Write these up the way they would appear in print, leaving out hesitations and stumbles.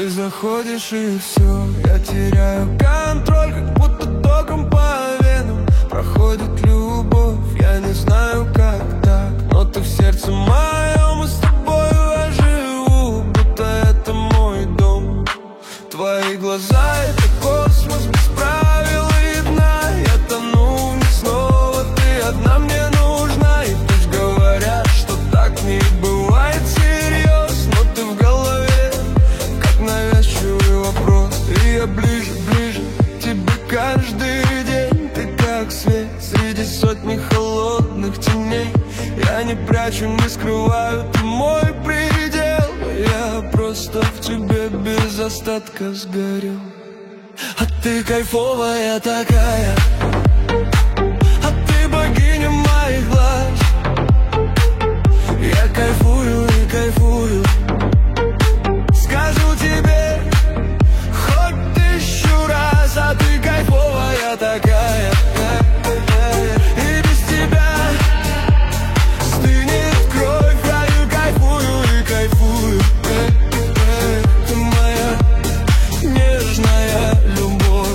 Ты заходишь и все, я теряю контроль, как будто током по венам проходит любовь. Я не знаю, как так, но ты в сердце моем, и с тобою я живу, будто это мой дом. Твои глаза — это космос без правил и дна. Я тону в них снова, ты одна мне нужна. И пусть говорят, что так не бывает всерьез, но ты в голове, как навязчивый вопрос. И я ближе, ближе к тебе каждый день. Ты как свет среди сотни холодных теней. Я не прячу, не скрываю, ты мой предел. Я просто в тебе без остатка сгорел. А ты кайфовая такая, а ты богиня моих глаз. Я кайфую и кайфую, скажу тебе хоть 1000 раз. А ты кайфовая такая, и без тебя стынет кровь. Я и кайфую и кайфую. Ты моя нежная любовь.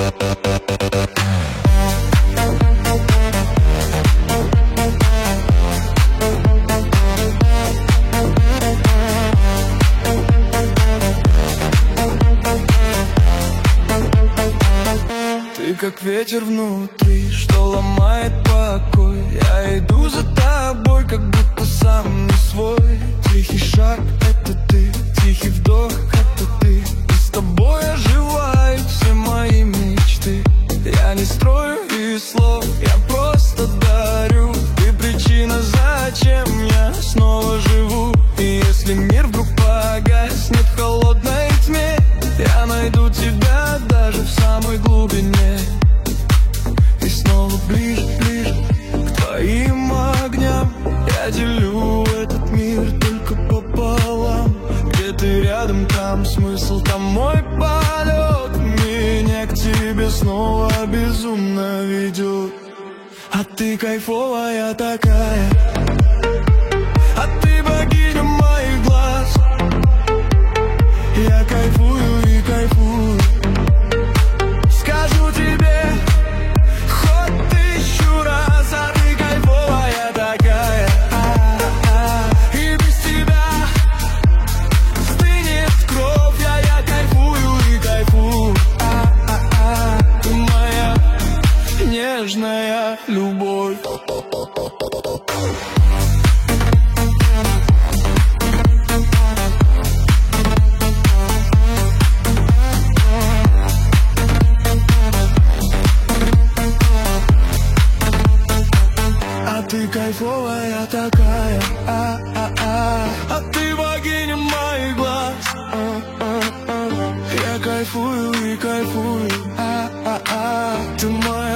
Ты как ветер внутри, что ломает покой. Я иду за тобой, как будто сам не свой. Тихий шаг — это ты, тихий вдох — это ты. И с тобой оживают все мои мечты. Я не строю из слов, я просто дарю. Ты причина, зачем я снова живу. И если мир вдруг погаснет в холодной тьме, я найду тебя даже в самой глубине. И снова ближе, ближе к твоим огням. Я делю этот мир только пополам. Где ты рядом, там смысл, там мой полет. Меня к тебе снова безумно ведет. А ты кайфовая такая, а ты богиня моих глаз. Я кайфую и кайфую, скажу тебе хоть 1000 раз. А ты кайфовая такая, и без тебя стынет кровь. Я кайфую и кайфую. Ты моя нежная любовь. Ты кайфовая такая, а ты богиня моих глаз. Я кайфую и кайфую, ты моя